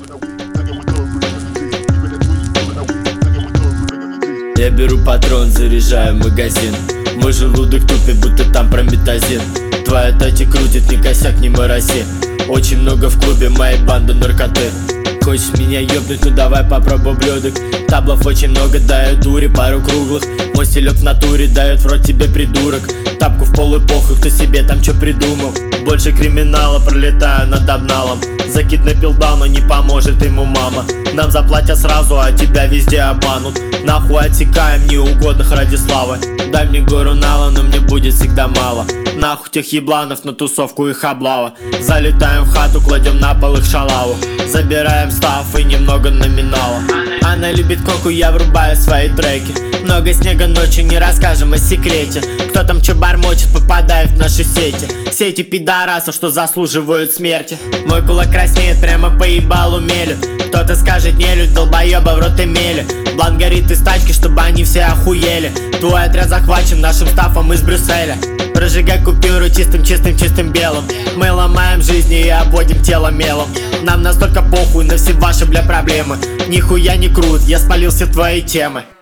Я беру патрон, заряжаю магазин. Мой желудок тупит, будто там прометазин. Твоя тати крутит, ни косяк, ни мороси. Очень много в клубе моей банды наркоты. Хочешь меня ёбнуть, ну давай попробуй блюдок. Таблов очень много, дают дури, пару круглых. Мой стилек в натуре дает в рот тебе придурок. Тапку в пол и похуй, кто себе там чё придумал. Больше криминала, пролетаю над обналом. Закид на пилдал, но не поможет ему мама. Нам заплатят сразу, а тебя везде обманут. Нахуй отсекаем неугодных ради славы. Дай мне гору нала, но мне будет всегда мало. Нахуй тех ебланов на тусовку их облава. Залетаем в хату, кладем на пол их шалаву. Забираем став и немного номинала. Она любит коку, я врубаю свои треки. Много снега ночью, не расскажем о секрете. Кто там чё бормочет, попадает в наши сети. Все эти пидорасов, что заслуживают смерти. Мой кулак краснеет, прямо по ебалу мелют. Кто-то скажет не людь, долбоеба в рот имели. Блан горит из тачки, чтобы они все охуели. Твой отряд захвачен нашим стафом из Брюсселя. Прожигай купюру чистым белым. Мы ломаем жизни и обводим тело мелом. Нам настолько похуй на все ваши, бля, проблемы. Нихуя не крут, я спалил все твои темы.